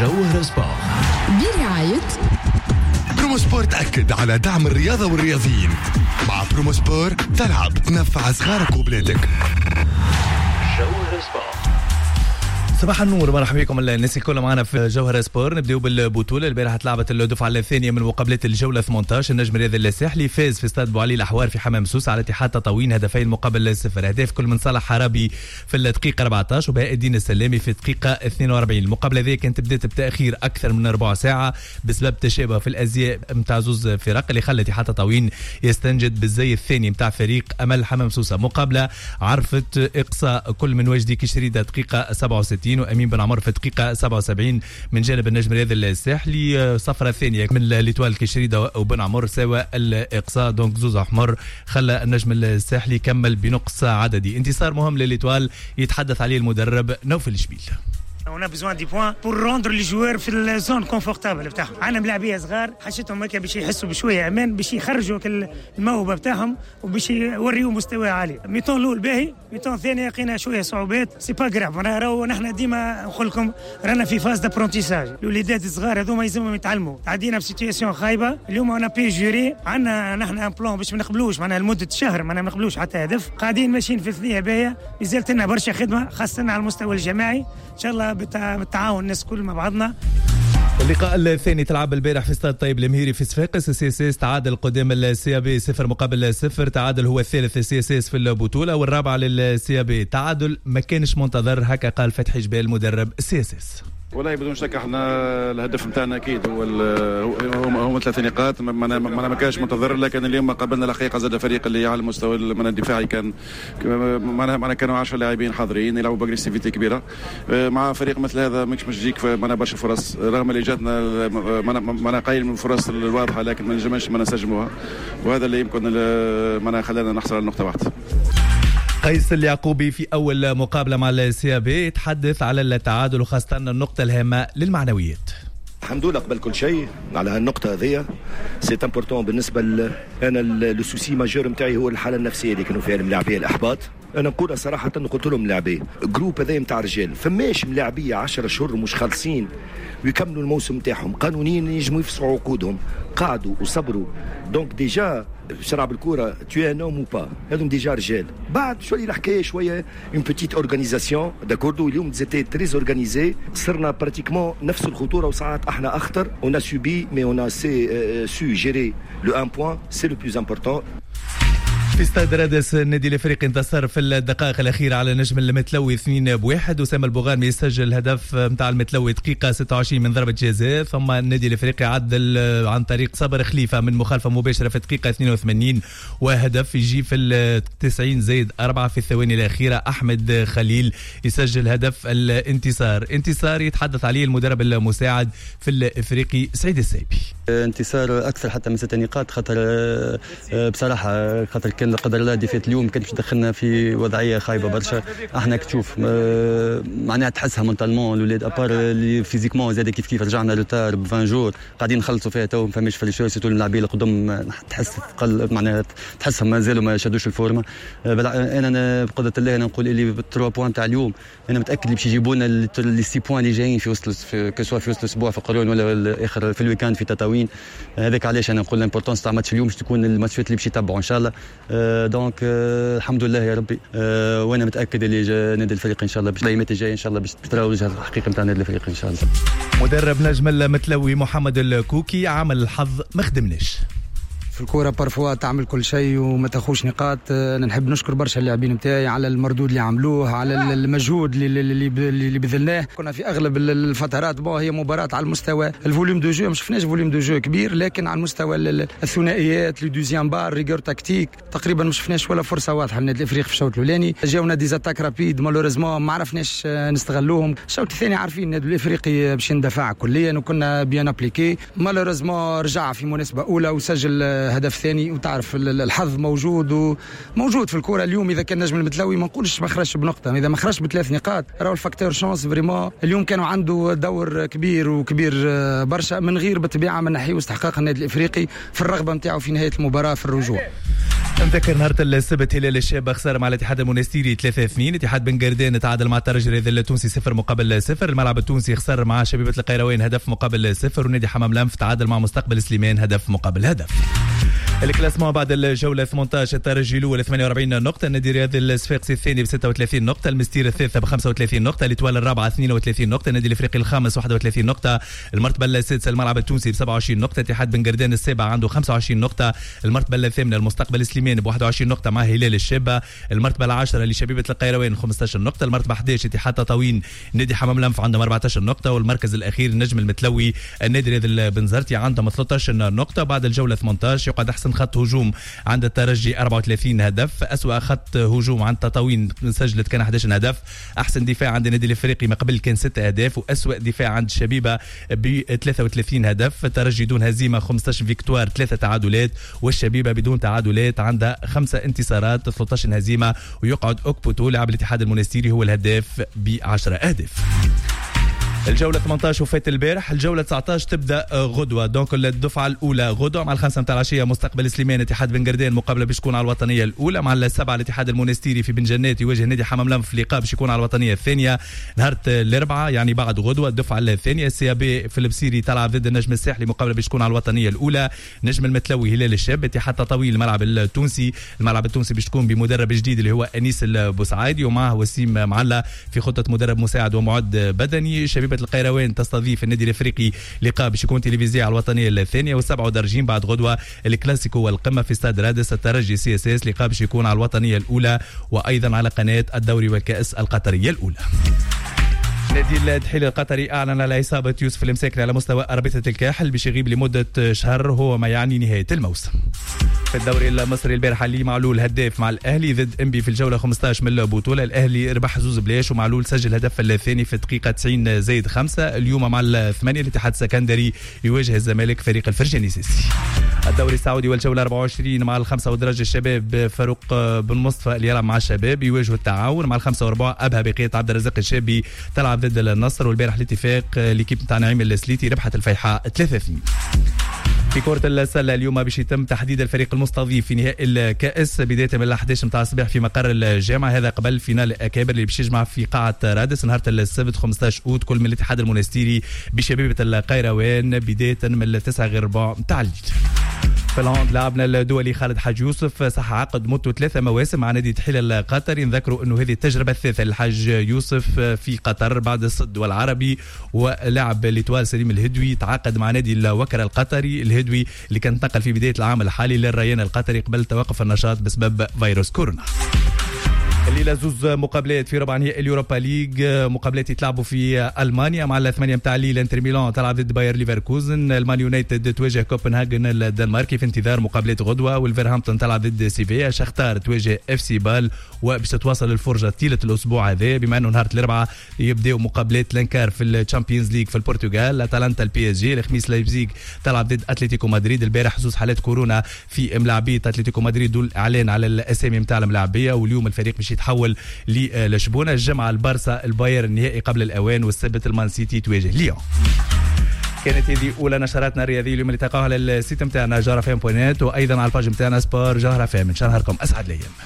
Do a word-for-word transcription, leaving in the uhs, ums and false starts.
جوهر سبورت برعاية برومو سبورت. أكد على دعم الرياضة والرياضيين. مع برومو سبورت تلعب تنفع صغارك وبلادك. جوهر سبورت. صباح النور، مرحبا بكم الناس الكل معنا في جوهر سبور. نبداو بالبطوله. البارحه تلعبت الدفعه الثانيه من مقابلات الجوله ثمانية عشر. النجم الرياضي الساحلي فاز في استاد بوعلي الاحوار في حمام سوس على اتحاد تطاوين هدفين مقابل صفر. اهداف كل من صالح حرابي في الدقيقه أربعة عشر وبهاء الدين السلامي في الدقيقه اثنين وأربعين. المقابله ذي كانت بدات بتاخير اكثر من ربع ساعه بسبب تشابه في الازياء نتاع زوز فرق اللي خلى اتحاد تطاوين يستنجد بالزي الثاني نتاع فريق امل حمام سوسه. مقابله عرفت اقصاء كل من وجدي كشريده دقيقه سبعة وستين وامين بن عمر في دقيقة سبعة وسبعين من جانب النجم الرياضي الساحلي. صفرة ثانية من ليتوال كشريدة وبن عمر سوى الإقصاء. دونك زوز أحمر خلى النجم الساحلي كمل بنقص عددي. انتصار مهم لليتوال يتحدث عليه المدرب نوفل شبيل. On a besoin des points pour rendre les joueurs في الزون كونفورتابل بتاعهم. عندنا ملاعبيه صغار حسيتهم هكا باش يحسوا بشويه امان باش يخرجوا الموهبه بتاعهم وباش يوريوا مستوى عالي. ميتون الاول باهي، ميتون الثاني لقينا شويه صعوبات. سي با غراف، انا راهو نحن ديما نقول لكم رانا في فاز دابرونتيساج. الوليدات الصغار هذوما يلزمهم يتعلموا. تعدينا بسيتياسيون خايبه اليوم. انا بي جوري عندنا نحن ان بلان باش ما نقبلوش معناها لمده شهر ما نقبلوش حتى هدف. قاعدين ماشيين في ثنيه باهيه. مازالت لنا برشا خدمه خاصه على المستوى الجماعي. ان شاء الله بالتعاون الناس كل مع بعضنا. اللقاء الثاني تلعب البارح في استاد طيب المهيري في صفاقس. السي اس اس تعادل قدام السي بي صفر مقابل صفر. تعادل هو الثالث السي اس اس في البطوله والرابع للسي بي. تعادل ما كانش منتظر، هكا قال فتحي جبال مدرب السي اس اس. والله بدون شك احنا الهدف نتاعنا اكيد هو هو ثلاث نقاط. ما ما كانش منتظر، لكن اليوم قابلنا الحقيقه زاد فريق اللي على المستوى من الدفاعي كان معنا كانوا عشرة لاعبين حاضرين يلعبوا باغريسيفيتي كبيره مع فريق مثل هذا. مش مش تجيك معنا برشا فرص رغم اللي جاتنا معنا قليل من الفرص الواضحه، لكن ما نجمش ما نسجموها، وهذا اللي يمكن معنا خلانا نحصل على نقطه واحده. قيس اليعقوبي في أول مقابلة مع السي بي يتحدث على التعادل وخاصة النقطة الهامة للمعنويات. الحمد لله قبل كل شيء على هالنقطة هذه سي امبورتون بالنسبة ل... أنا لو سوسي ماجور نتاعي هو الحالة النفسية اللي كانوا فيها الملاعبية الإحباط. أنا نقول صراحة قلت لهم ملاعبية جروب هذا نتاع رجال فماش ملاعبية عشرة شهور مش خالصين ويكملوا الموسم نتاعهم قانونيا ينجموا يفسروا عقودهم، قعدوا وصبروا. دونك ديجا شراب الكورة tu es un homme ou pas هذم ديجا رجال. بعد شوية الحكاية شوية une petite organisation داكوردو. اليوم زيتي تريز اورغانيزي صرنا براتيكمون نفس الخطورة وساعات احنا أخطر. on a subi mais on a su gérer le un point c'est le plus important. في استاد رادس النادي الافريقي انتصر في الدقائق الاخيره على نجم المتلوي اثنين بواحد. اسامه البوغانمي يسجل الهدف نتاع المتلوي دقيقه ستة وعشرين من ضربه جزاء. ثم النادي الافريقي عدل عن طريق صبر خليفه من مخالفه مباشره في الدقيقه اثنين وثمانين وهدف يجي في التسعين زائد أربعة في الثواني الاخيره. احمد خليل يسجل هدف الانتصار. انتصار يتحدث عليه المدرب المساعد في الافريقي سعيد السايبي. انتصار اكثر حتى من ست نقاط خاطر بصراحه خاطر كان لا قدر الله ديفيت اليوم كان باش دخلنا في وضعيه خايبه برشا. احنا كتشوف معناها تحسها مونتالمون الاولاد ابار اللي فيزيكمون زاد كيف كيف رجعنا لوتار ب عشرين جور قاعدين نخلصوا فيها تو ما فماش فريشور سيتو اللاعبين اللي قدام تحس قل معناها تحسهم مازالوا ما شادوش الفورمه. انا بقدره الله انا نقول اللي بالثلاث بوان تاع اليوم انا متاكد اللي باش يجيبوا لنا لي ستة بوان اللي جايين في وسط كسوا في وسط الاسبوع في قرون ولا اخر في الويكاند في تطاوين. هذاك علاش انا نقول الامبورطونس تاع ماتش اليوم باش تكون الماتشات اللي باش يتبعوا ان شاء الله. دونك الحمد لله يا ربي. وانا متاكد اللي نادي الفريق ان شاء الله باش الايامات الجايه ان شاء الله باش تراو وجه الحقيقه نتاع نادي الفريق ان شاء الله. مدرب نجم المتلوي محمد الكوكي عمل الحظ ما خدمناش. في الكورة بارفوا تعمل كل شيء وما تاخوش نقاط. أنا نحب نشكر برشا اللاعبين نتاعي على المردود اللي عملوه على المجهود اللي اللي, اللي بذلناه. كنا في أغلب الفترات بو هي مباراة على المستوى الفوليوم دو جو، ما شفناش فوليوم دو جو كبير، لكن على المستوى الثنائيات لي دوزيام بار ريغور تكتيك تقريبا ما شفناش ولا فرصة واضحة للنادي الافريقي في الشوط الاولاني. جاونا دي زاتاك رابيد مالوريزمون ما عرفناش نستغلوهم. الشوط الثاني عارفين النادي الافريقي باش ندفع كليا وكنا بيان ابليكي. مالوريزمون رجع في مناسبة أولى وسجل هدف ثاني. وتعرف الحظ موجود وموجود في الكرة اليوم. إذا كان نجم المتلوي ما نقولش ما خرجش بنقطة، إذا ما خرجش بثلاث نقاط راهو الفاكتور شانس فريمون. اليوم كانوا عنده دور كبير وكبير برشا من غير بالطبيعة من ناحية استحقاق النادي الإفريقي في الرغبة نتاعو في نهاية المباراة في الرجوع. نذكر نهار السبت هلال الشاب خسر مع الاتحاد المونستيري ثلاثة اثنين. اتحاد بن قردان تعادل مع الترجي الرياضي التونسي صفر مقابل صفر. الملعب التونسي خسر مع شبيبة القيروان هدف مقابل صفر. ونادي حمام لنف تعادل مع مستقبل سليمان هدف مقابل هدف. الكلاسمون بعد الجولة ثمانية عشر: الترجي الأول ثمانية وأربعين نقطة، النادي الرياضي الصفاقسي الثاني ب ستة وثلاثين نقطة، المستير الثالثة ب خمسة وثلاثين نقطة، الإتوال الرابعة اثنين وثلاثين نقطة، النادي الإفريقي الخامس واحد وثلاثين نقطة، المرتبة السادسة الملعب التونسي ب سبعة وعشرين نقطة، اتحاد بن قردان السابع عنده خمسة وعشرين نقطة، المرتبة الثامنة المستقبل سليمان ب واحد وعشرين نقطة مع هلال الشابة، المرتبة العاشرة لشبيبة القيروان خمسة عشر نقطة، المرتبة أحد عشر اتحاد تطاوين نادي حمام لنف عندهم أربعة عشر نقطة، والمركز الأخير النجم المتلوي النادي الرياضي البنزرتي عندهم ثلاثة عشر نقطة. بعد الجولة ثمانية عشر يقعد أحسن خط هجوم عند الترجي أربعة وثلاثين هدف، أسوأ خط هجوم عند تطاوين سجلت كان أحد عشر هدف، أحسن دفاع عند النادي الإفريقي ما قبل كان ستة أهداف، وأسوأ دفاع عند شبيبة ب ثلاثة وثلاثين هدف. الترجي دون هزيمة خمسة عشر فيكتوار ثلاثة تعادلات، والشبيبة بدون تعادلات عندها خمسة انتصارات ثلاثة عشر هزيمة، ويقعد أوكبوتو لاعب الاتحاد المونستيري هو الهداف بعشرة أهداف. الجولة ثمانية عشر وفات البارح. الجولة تسعة عشر تبدا غدوة، دونك الدفعة الأولى غدوة مع الخمسة متاع العشية مستقبل سليمان اتحاد بن قردان مقابلة باش تكون على الوطنية الأولى، مع السبعة الاتحاد المونستيري في بن جنات يواجه نادي حمام لنف في لقاء باش يكون على الوطنية الثانية نهار الأربعاء يعني بعد غدوة. الدفعة الثانية السي بي في البصيري تلعب ضد النجم الساحلي مقابلة باش تكون على الوطنية الأولى، نجم المتلوي هلال الشاب، اتحاد تطاوين الملعب التونسي، الملعب التونسي باش تكون بمدرب جديد اللي هو أنيس البوسعايدي ومعه وسيم معلا في خطة مدرب مساعد ومعد بدني. شبيبة القيروان تستضيف النادي الافريقي لقاء باش يكون تلفزيوني على الوطنيه الثانيه، والسبعه درجين بعد غدوه الكلاسيكو والقمه في استاد رادس. الترجي سي اس اس لقاء باش يكون على الوطنيه الاولى وايضا على قناه الدوري والكاس القطريه الاولى. نادي الدحيل القطري اعلن على اصابه يوسف المساكني على مستوى رابطه الكاحل باش يغيب لمده شهر، هو ما يعني نهايه الموسم. في الدوري المصري البارحه علي معلول هداف مع الاهلي ضد انبي في الجوله خمسة عشر من البطوله، الاهلي ربح زوز بلاش ومعلول سجل هدف الثاني في الدقيقه تسعين زائد خمسة. اليوم مع الثمانيه الاتحاد السكندري يواجه الزمالك فريق الفرجاني سيسي. الدوري السعودي والجوله أربعة وعشرين مع الخمسه ودرجه الشباب فاروق بن مصطفى اللي يلعب مع الشباب يواجهوا التعاون، مع الخمسه واربعه ابها بقيه عبد الرزاق الشابي تلعب ضد النصر، والبارح الاتفاق ليكيب نتاع نعيم السليتي ربحت الفيحاء ثلاثة اثنين. في كرة السلة اليوم باش يتم تحديد الفريق المستضيف في نهائي الكأس بداية من أحد عشر متاع الصباح في مقر الجامعة، هذا قبل فينال الأكابر اللي باش يجمع في قاعة رادس نهار السبت خمسة عشر أوت كل من الاتحاد المونستيري بشبيبة القيروان بداية من التسعة غير ربع متاع الليل. في الهاند لعبنا الدولي خالد حاج يوسف صح عقد مدته ثلاثة مواسم مع نادي الدحيل القطري. نذكروا انه هذه التجربة الثالثة للحاج يوسف في قطر بعد الصد والعربي، ولاعب ليتوال سليم الهدوي تعاقد مع نادي الوكرة القطري. الهدوي اللي كان انتقل في بداية العام الحالي للريان القطري قبل توقف النشاط بسبب فيروس كورونا. الليلة زوز مقابلات في ربع نهائي اليوروبا ليج، مقابلات يتلعبوا في ألمانيا مع الثمانية متاع الليل انتر ميلان تلعب ضد باير ليفركوزن، المان يونايتد تواجه كوبنهاجن الدنماركي في انتظار مقابلات غدوة، والفيرهامبتون تلعب ضد سيفيا، شختار تواجه اف سي بال، وباش تتواصل الفرجة طيلة الأسبوع هذا بما أنه نهار الأربعاء يبدأوا مقابلات لانكار في الشامبيونز ليج في البرتغال، أتلانتا البي اس جي، الخميس لايبزيغ تلعب ضد أتلتيكو مدريد. البارح زوز حالات كورونا في ملاعبية أتلتيكو مدريد دول إعلان على الأسامي متاع الملاعبية، واليوم الفريق باش يتحول لشبونه. الجمعة البارسا البايرن النهائي قبل الأوان، والسبت المان سيتي تواجه ليون. كانت هذه أولى نشراتنا الرياضية اليوم اللي تلقاوها على السيت متاعنا جوهرة فام بوينت، وأيضا على الباج متاعنا سبور جوهرة فام. إن شاء الله نهاركم أسعد الأيام.